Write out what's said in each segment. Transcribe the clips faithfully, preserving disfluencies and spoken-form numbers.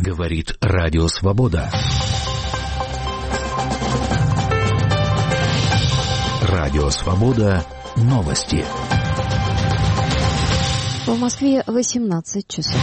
Говорит Радио Свобода. Радио Свобода. Новости. В Москве восемнадцать часов.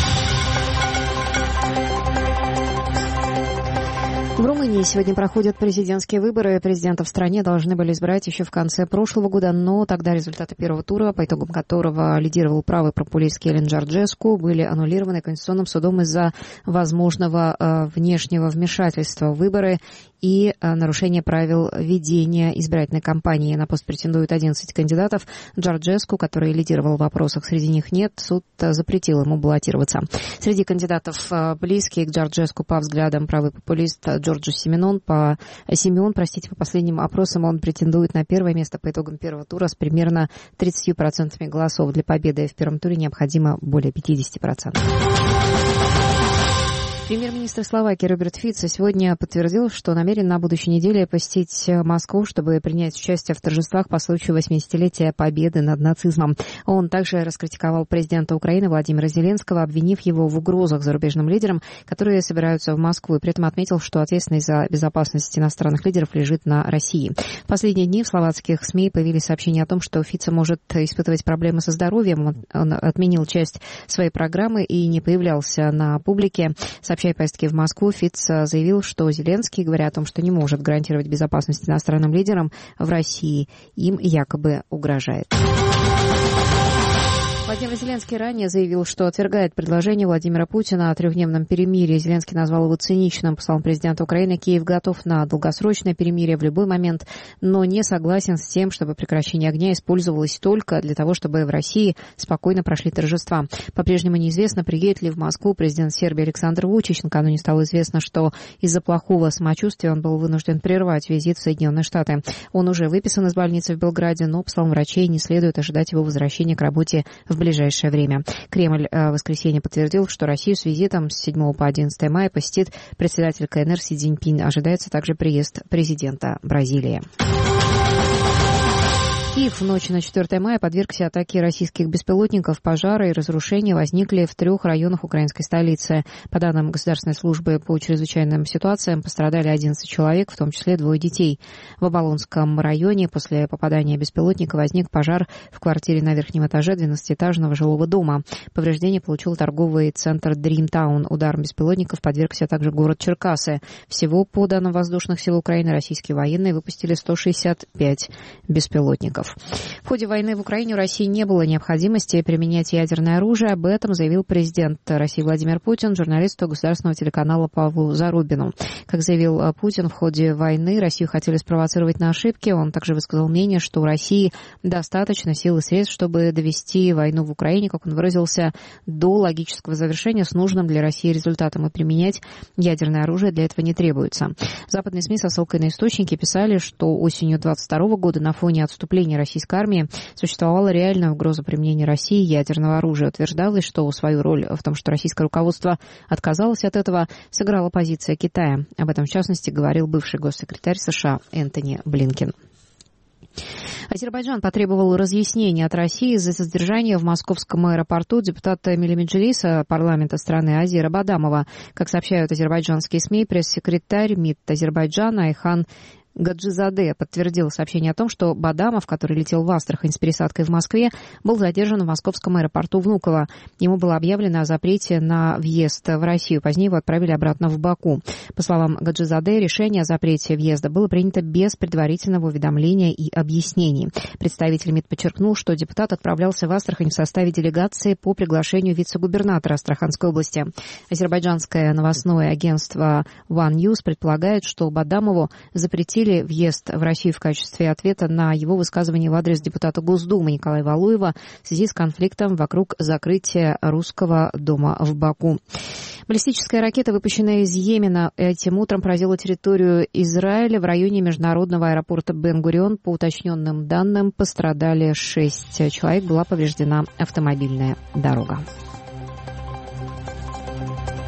В Румынии сегодня проходят президентские выборы. Президента в стране должны были избрать еще в конце прошлого года, но тогда результаты первого тура, по итогам которого лидировал правый популистский Элен Джорджеску, были аннулированы Конституционным судом из-за возможного э, внешнего вмешательства в выборы и э, нарушения правил ведения избирательной кампании. На пост претендуют одиннадцать кандидатов. Джорджеску, который лидировал в вопросах, среди них нет. Суд э, запретил ему баллотироваться. Среди кандидатов э, близкие к Джорджеску по взглядам правый популист Джорджу Симеон, по, Симеон, простите, по последним опросам он претендует на первое место по итогам первого тура с примерно тридцатью процентами голосов. Для победы в первом туре необходимо более пятидесяти процентов. Премьер-министр Словакии Роберт Фицо сегодня подтвердил, что намерен на будущей неделе посетить Москву, чтобы принять участие в торжествах по случаю восьмидесятилетия победы над нацизмом. Он также раскритиковал президента Украины Владимира Зеленского, обвинив его в угрозах зарубежным лидерам, которые собираются в Москву, и при этом отметил, что ответственность за безопасность иностранных лидеров лежит на России. В последние дни в словацких СМИ появились сообщения о том, что Фицо может испытывать проблемы со здоровьем. Он отменил часть своей программы и не появлялся на публике. Сообщая о поездке в Москву, Фицо заявил, что Зеленский, говоря о том, что не может гарантировать безопасность иностранным лидерам в России, им якобы угрожает. Владимир Зеленский ранее заявил, что отвергает предложение Владимира Путина о трехдневном перемирии. Зеленский назвал его циничным. По словам президента Украины, Киев готов на долгосрочное перемирие в любой момент, но не согласен с тем, чтобы прекращение огня использовалось только для того, чтобы в России спокойно прошли торжества. По-прежнему неизвестно, приедет ли в Москву президент Сербии Александр Вучич. Накануне стало известно, что из-за плохого самочувствия он был вынужден прервать визит в Соединенные Штаты. Он уже выписан из больницы в Белграде, но, по словам врачей, не следует ожидать его возвращения к работе в В ближайшее время. Кремль в воскресенье подтвердил, что Россию с визитом с седьмого по одиннадцатое мая посетит председатель КНР Си Цзиньпин. Ожидается также приезд президента Бразилии. Киев в ночь на четвёртое мая подвергся атаке российских беспилотников. Пожары и разрушения возникли в трех районах украинской столицы. По данным Государственной службы по чрезвычайным ситуациям, пострадали одиннадцать человек, в том числе двое детей. В Оболонском районе после попадания беспилотника возник пожар в квартире на верхнем этаже двенадцатиэтажного жилого дома. Повреждения получил торговый центр Дримтаун. Ударом беспилотников подвергся также город Черкассы. Всего, по данным воздушных сил Украины, российские военные выпустили сто шестьдесят пять беспилотников. В ходе войны в Украине у России не было необходимости применять ядерное оружие. Об этом заявил президент России Владимир Путин журналисту государственного телеканала Павлу Зарубину. Как заявил Путин, в ходе войны Россию хотели спровоцировать на ошибки. Он также высказал мнение, что у России достаточно сил и средств, чтобы довести войну в Украине, как он выразился, до логического завершения с нужным для России результатом, и применять ядерное оружие для этого не требуется. Западные СМИ со ссылкой на источники писали, что осенью двадцать второго года на фоне отступления российской армии существовала реальная угроза применения России ядерного оружия. Утверждалось, что свою роль в том, что российское руководство отказалось от этого, сыграла позиция Китая. Об этом, в частности, говорил бывший госсекретарь США Энтони Блинкен. Азербайджан потребовал разъяснений от России из-за задержания в московском аэропорту депутата Милли-Меджлиса парламента страны Азира Бадамова. Как сообщают азербайджанские СМИ, пресс-секретарь МИД Азербайджана Айхан Гаджизаде подтвердил сообщение о том, что Бадамов, который летел в Астрахань с пересадкой в Москве, был задержан в московском аэропорту Внуково. Ему было объявлено о запрете на въезд в Россию. Позднее его отправили обратно в Баку. По словам Гаджизаде, решение о запрете въезда было принято без предварительного уведомления и объяснений. Представитель МИД подчеркнул, что депутат отправлялся в Астрахань в составе делегации по приглашению вице-губернатора Астраханской области. Азербайджанское новостное агентство One News предполагает, что Бадамову запретили въезд в Россию в качестве ответа на его высказывание в адрес депутата Госдумы Николая Валуева в связи с конфликтом вокруг закрытия русского дома в Баку. Баллистическая ракета, выпущенная из Йемена, этим утром поразила территорию Израиля в районе международного аэропорта Бен-Гурион. По уточненным данным, пострадали шесть человек, была повреждена автомобильная дорога.